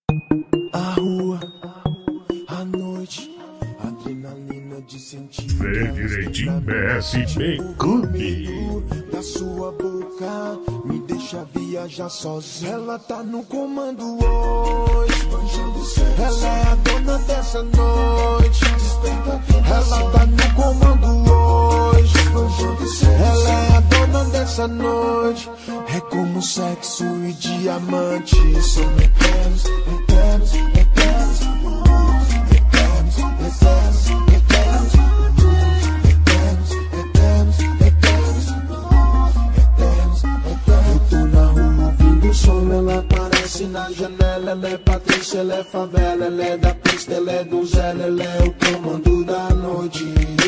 A rua, a noite, adrenalina de sentir. Vem direitinho, BSB Clube. Da sua boca me deixa viajar sozinho. Ela tá no comando hoje, ela é a dona dessa noite. Ela tá no comando hoje, ela é a dona dessa noite. É como sexo e diamante, são eternos, eternos, eternos, eternos, eternos, eternos, eternos, eternos, eternos, eternos. Eu tô na rua ouvindo o som, ela aparece na janela. Ela é Patrícia, ela é favela, ela é da pista, ela é donzela, ela é o comando da noite.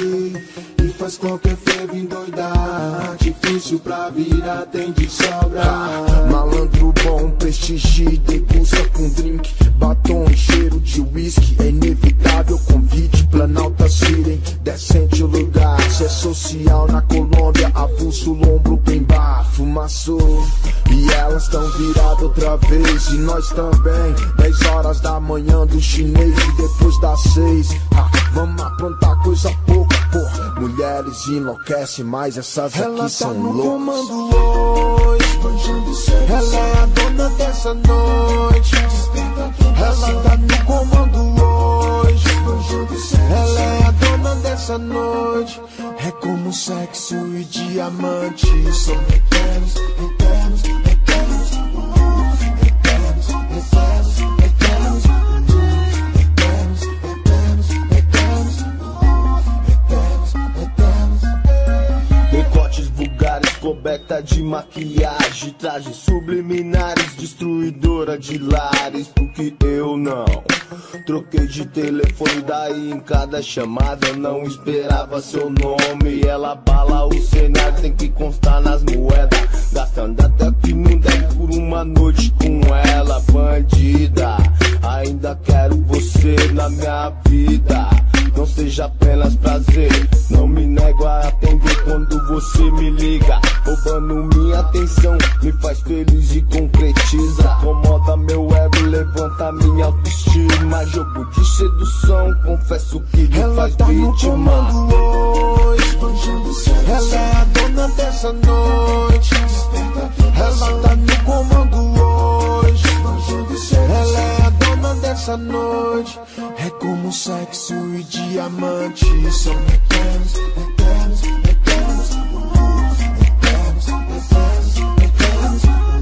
E faz qualquer fervo endoidar, difícil pra virar, tem de sobra. Malandro bom, prestigie, degusta com drink, batom e cheiro de whisky. É inevitável convite, Planalta Siren, decente o lugar. Se é social na Colômbia, avulso lombro tem bar, fumaçou. E elas tão viradas outra vez, e nós também. 10 horas da manhã do chinês e depois das 6. Vamos aprontar coisa pouca, porra. Mulheres enlouquecem, mas essas aqui são loucas. Ela tá no comando hoje, ela é a dona dessa noite. Ela tá no comando hoje, ela é a dona dessa noite. É como sexo e diamante, são eternos, eternos, eternos, eternos, eternos, eternos, eternos, eternos, eternos, eternos. Decotes vulgares, coberta de maquiagem, trajes subliminares, destruidora de lares. Porque eu não troquei de telefone, daí em cada chamada não esperava seu nome. Ela bala o cenário, tem que constar nas moedas, gastando até que não der por uma noite com ela. Bandida, ainda quero você na minha vida, não seja apenas prazer. Não me nego a atender quando você me liga, roubando minha atenção, me faz feliz e concretiza. Acomoda meu ego, levanta minha autoestima. Jogo de sedução, confesso que me faz vítima. Ela tá no comando hoje, ela é a dona dessa noite. Ela tá no comando hoje, ela é a dona dessa noite. É como sexo e diamante, são eternos, eternos, eternos, eternos, eternos, eternos,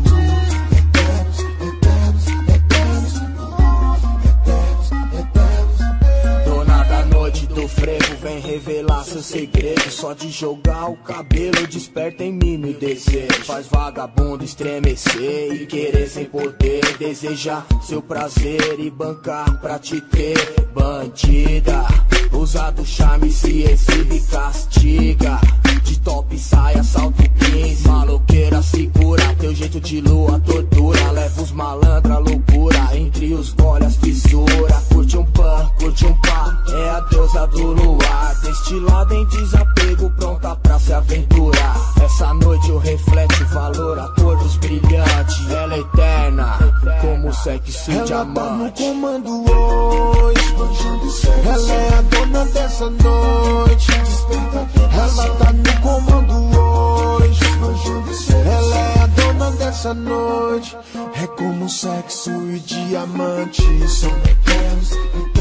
eternos, eternos, eternos, eternos. Dona da noite do frevo, vem revelar seu segredo. Só de jogar o cabelo desperta em mim meu desejo. Faz vagabundo estremecer e querer sem poder, desejar seu prazer e bancar pra te ter. Bandida, usa do charme, se exibe e castiga. De top saia, salto 15, maloqueira segura, teu jeito de lua tortura. Leva os malandra loucura, entre os gole as fissura. Curte um pan, curte um pá, é a deusa do luar, destilada em desapego, pronta pra se aventurar. Essa noite eu reflete o valor, a cor dos brilhantes. Ela é eterna, como sexo e diamante. Ela tá no comando hoje, ela é a dona dessa noite. Ela tá no comando hoje, ela é a dona dessa noite. É como sexo e diamante, são eternos, eternos.